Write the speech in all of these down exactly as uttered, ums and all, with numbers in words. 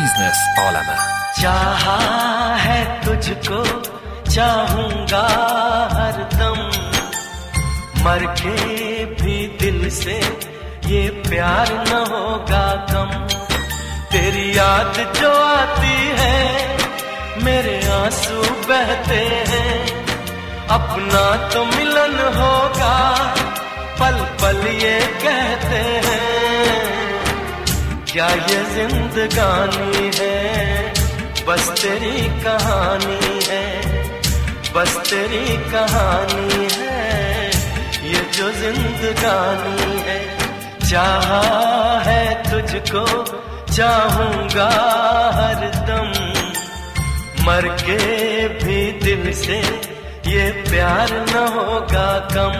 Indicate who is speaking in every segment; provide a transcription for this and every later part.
Speaker 1: Biznes olami.
Speaker 2: चाहा है तुझको चाहूंगा हरदम, मर के भी दिल से ये प्यार न होगा कम। तेरी याद जो आती है मेरे आंसू बहते हैं, अपना तो मिलन होगा पल पल ये कहते हैं। क्या ये जिंदगानी है बस तेरी कहानी है, बस तेरी कहानी है ये जो जिंदगानी है। चाहा है तुझको चाहूंगा हरदम, मर के भी दिल से ये प्यार न होगा कम।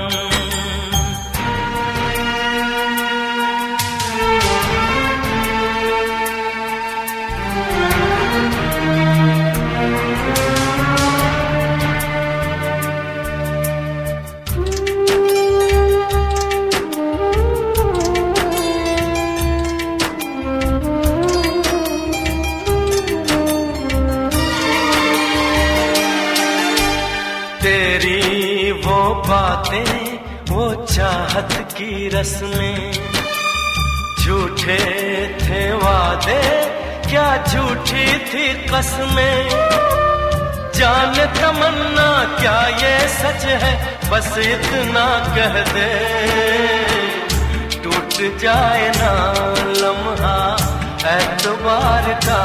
Speaker 2: तेरी वो बातें वो चाहत की रस्में, झूठे थे वादे क्या झूठी थी कसमें। जाने तमन्ना क्या ये सच है बस इतना कह दे, टूट जाए ना लम्हा एतबार का,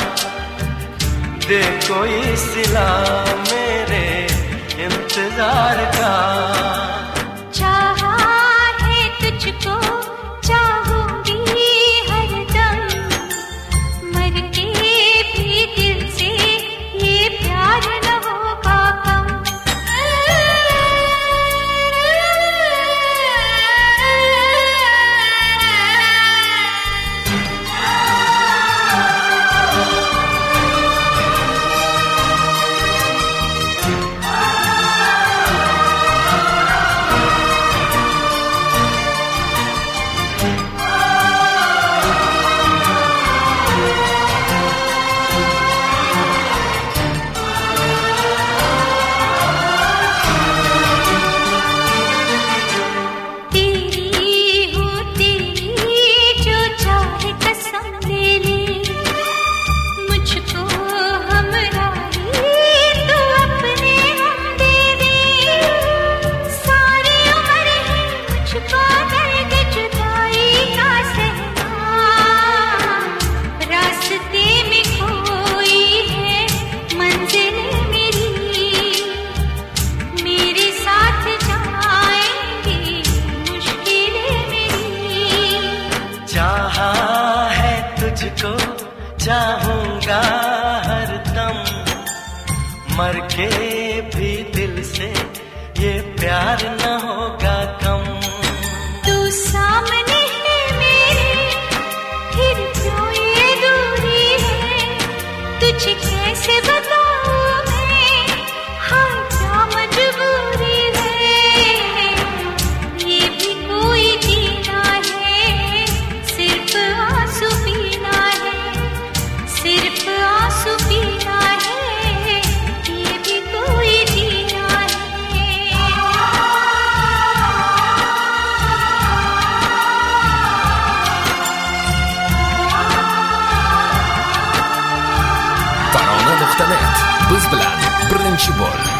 Speaker 2: दे कोई सिला मेरे इंतजार का।
Speaker 3: चाहा है तुझको चाहूंगी हरदम, मर के भी दिल से ये प्यार न होगा कम।
Speaker 2: चाहा है तुझको चाहूंगा हरदम, मर के भी दिल से ये प्यार न होगा कम।
Speaker 3: तू सामने है मेरे फिर क्यों ये दूरी है, तुझे कैसे बताऊं मैं हाँ क्या मजबूरी है। ये भी कोई जीना है सिर्फ आंसू पीना है, सिर्फ आंसू पीना है, ये भी कोई जीना है।
Speaker 1: tarona nuqta net biz bilan birinchi bo'l.